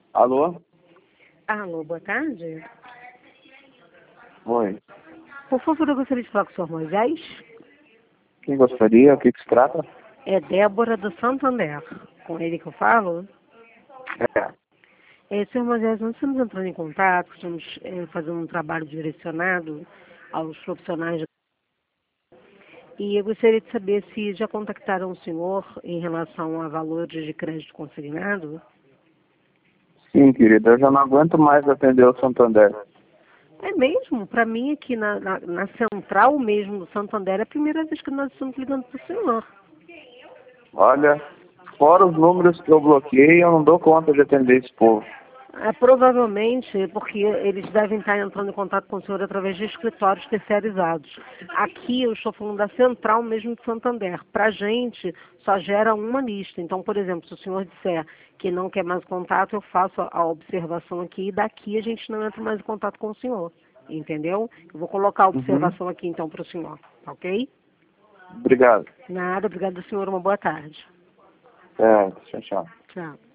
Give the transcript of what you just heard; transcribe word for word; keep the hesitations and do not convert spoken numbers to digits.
Alô? Alô, boa tarde. Oi. Por favor, eu gostaria de falar com o senhor Moisés. Quem gostaria? O que, que se trata? É Débora do Santander. Com ele que eu falo. É. É, senhor Moisés, nós estamos entrando em contato, estamos é, fazendo um trabalho direcionado aos profissionais. E eu gostaria de saber se já contactaram o senhor em relação a valores de crédito consignado. Sim, querida, eu já não aguento mais atender o Santander. É mesmo? Para mim, aqui na, na, na central mesmo do Santander, é a primeira vez que nós estamos ligando para o senhor. Olha, fora os números que eu bloqueei, eu não dou conta de atender esse povo. É, provavelmente porque eles devem estar entrando em contato com o senhor através de escritórios terceirizados. Aqui eu estou falando da central mesmo de Santander. Para a gente só gera uma lista. Então, por exemplo, se o senhor disser que não quer mais contato, eu faço a observação aqui e daqui a gente não entra mais em contato com o senhor. Entendeu? Eu vou colocar a Uhum. observação aqui então para o senhor. Tá ok? Obrigado. Nada, obrigado senhor, uma boa tarde. É, tchau, tchau. Tchau.